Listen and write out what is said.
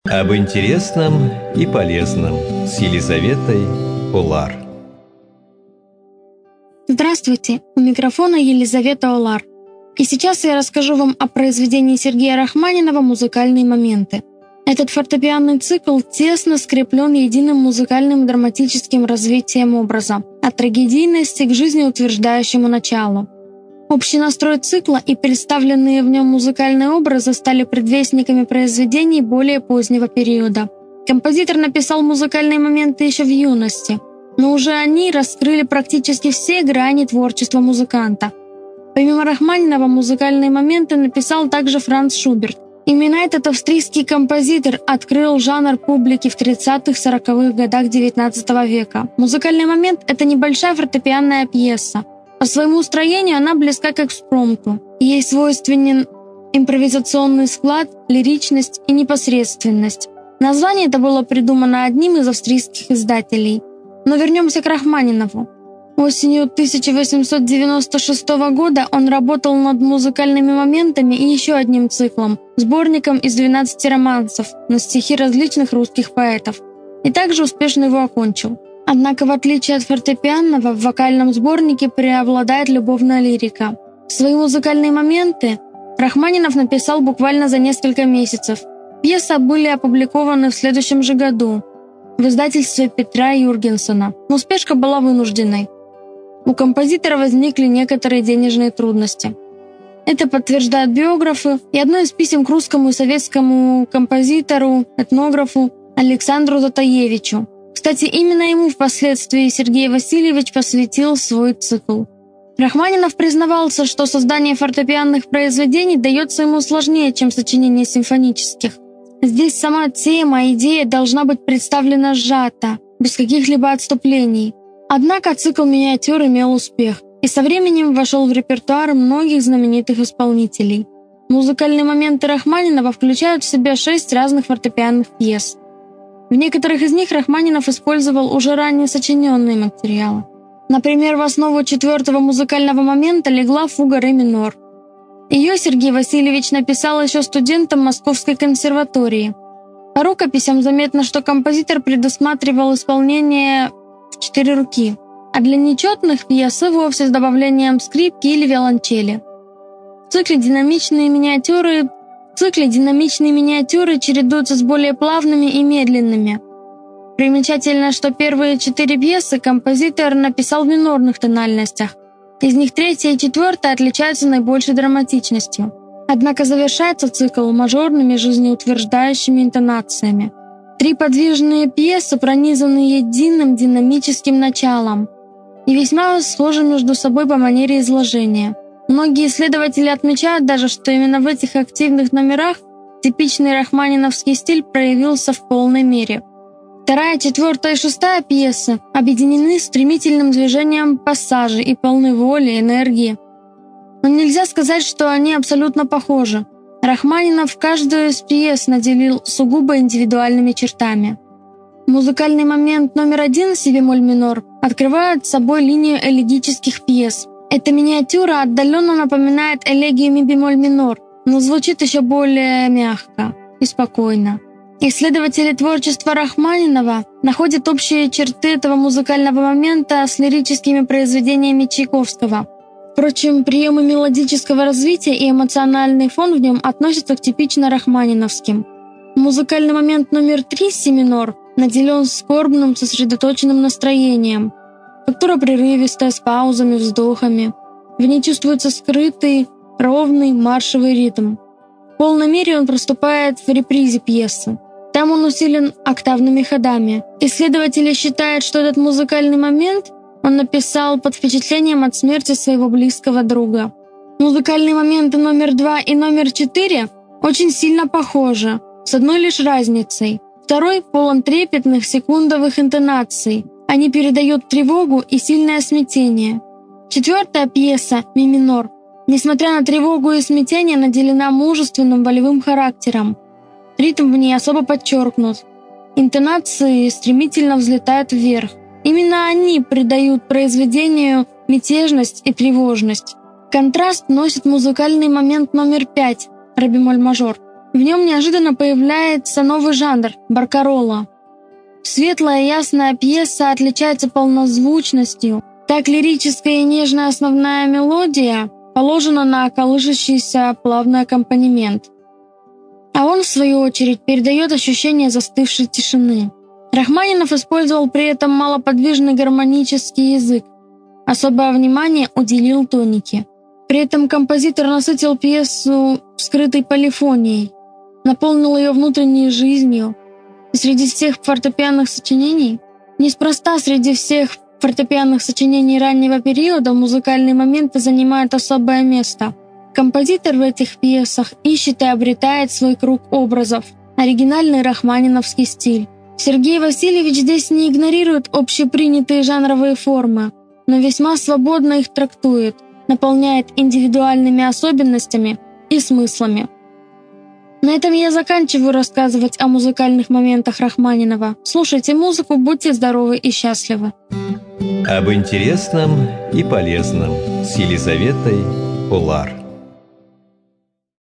Об интересном и полезном с Елизаветой Олар. Здравствуйте, у микрофона Елизавета Олар. И сейчас я расскажу вам о произведении Сергея Рахманинова «Музыкальные моменты». Этот фортепианный цикл тесно скреплен единым музыкальным и драматическим развитием образа, от трагедийности к жизнеутверждающему началу. Общий настрой цикла и представленные в нем музыкальные образы стали предвестниками произведений более позднего периода. Композитор написал музыкальные моменты еще в юности, но уже они раскрыли практически все грани творчества музыканта. Помимо Рахманинова, музыкальные моменты написал также Франц Шуберт. Именно этот австрийский композитор открыл жанр публике в 30-40-х годах XIX века. Музыкальный момент — это небольшая фортепианная пьеса. По своему строению она близка к экспромту. Ей свойственен импровизационный склад, лиричность и непосредственность. Название это было придумано одним из австрийских издателей. Но вернемся к Рахманинову. Осенью 1896 года он работал над музыкальными моментами и еще одним циклом, сборником из 12 романсов на стихи различных русских поэтов, и также успешно его окончил. Однако, в отличие от фортепианного, в вокальном сборнике преобладает любовная лирика. Свои музыкальные моменты Рахманинов написал буквально за несколько месяцев. Пьесы были опубликованы в следующем же году в издательстве Петра Юргенсена, но спешка была вынужденной. У композитора возникли некоторые денежные трудности. Это подтверждают биографы и одно из писем к русскому и советскому композитору, этнографу Александру Затаевичу. Кстати, именно ему впоследствии Сергей Васильевич посвятил свой цикл. Рахманинов признавался, что создание фортепианных произведений дается ему сложнее, чем сочинение симфонических. Здесь сама тема, идея должна быть представлена сжато, без каких-либо отступлений. Однако цикл «Миниатюр» имел успех и со временем вошел в репертуар многих знаменитых исполнителей. Музыкальные моменты Рахманинова включают в себя 6 разных фортепианных пьес. В некоторых из них Рахманинов использовал уже ранее сочиненные материалы. Например, в основу 4-го музыкального момента легла фуга ре минор. Ее Сергей Васильевич написал еще студентом Московской консерватории. По рукописям заметно, что композитор предусматривал исполнение в 4 руки, а для нечетных пьес и вовсе с добавлением скрипки или виолончели. В цикле динамичные миниатюры чередуются с более плавными и медленными. Примечательно, что первые 4 пьесы композитор написал в минорных тональностях. Из них 3-я и 4-я отличаются наибольшей драматичностью. Однако завершается цикл мажорными жизнеутверждающими интонациями. 3 подвижные пьесы пронизаны единым динамическим началом и весьма схожи между собой по манере изложения. Многие исследователи отмечают даже, что именно в этих активных номерах типичный рахманиновский стиль проявился в полной мере. 2-я, 4-я и 6-я пьесы объединены стремительным движением пассажей и полной воли, энергии. Но нельзя сказать, что они абсолютно похожи. Рахманинов каждую из пьес наделил сугубо индивидуальными чертами. Музыкальный момент номер 1 си бемоль минор открывает собой линию элегических пьес. Эта миниатюра отдаленно напоминает элегию ми бемоль минор, но звучит еще более мягко и спокойно. Исследователи творчества Рахманинова находят общие черты этого музыкального момента с лирическими произведениями Чайковского. Впрочем, приемы мелодического развития и эмоциональный фон в нем относятся к типично рахманиновским. Музыкальный момент номер 3 си минор наделен скорбным, сосредоточенным настроением. Фактура прерывистая, с паузами, вздохами. В ней чувствуется скрытый, ровный маршевый ритм. В полной мере он проступает в репризе пьесы. Там он усилен октавными ходами. Исследователи считают, что этот музыкальный момент он написал под впечатлением от смерти своего близкого друга. Музыкальные моменты номер 2 и номер 4 очень сильно похожи, с одной лишь разницей. Второй полон трепетных секундовых интонаций. Они передают тревогу и сильное смятение. 4-я пьеса «Ми минор», несмотря на тревогу и смятение, наделена мужественным волевым характером. Ритм в ней особо подчеркнут. Интонации стремительно взлетают вверх. Именно они придают произведению мятежность и тревожность. Контраст носит музыкальный момент номер 5 ре бемоль мажор. В нем неожиданно появляется новый жанр – баркаролла. Светлая ясная пьеса отличается полнозвучностью. Так лирическая и нежная основная мелодия положена на колышащийся плавный аккомпанемент. А он, в свою очередь, передает ощущение застывшей тишины. Рахманинов использовал при этом малоподвижный гармонический язык. Особое внимание уделил тонике. При этом композитор насытил пьесу скрытой полифонией, наполнил ее внутренней жизнью. И среди всех фортепианных сочинений, неспроста среди всех фортепианных сочинений раннего периода музыкальные моменты занимают особое место. Композитор в этих пьесах ищет и обретает свой круг образов, оригинальный рахманиновский стиль. Сергей Васильевич здесь не игнорирует общепринятые жанровые формы, но весьма свободно их трактует, наполняет индивидуальными особенностями и смыслами. На этом я заканчиваю рассказывать о музыкальных моментах Рахманинова. Слушайте музыку, будьте здоровы и счастливы. Об интересном и полезном с Елизаветой Улар.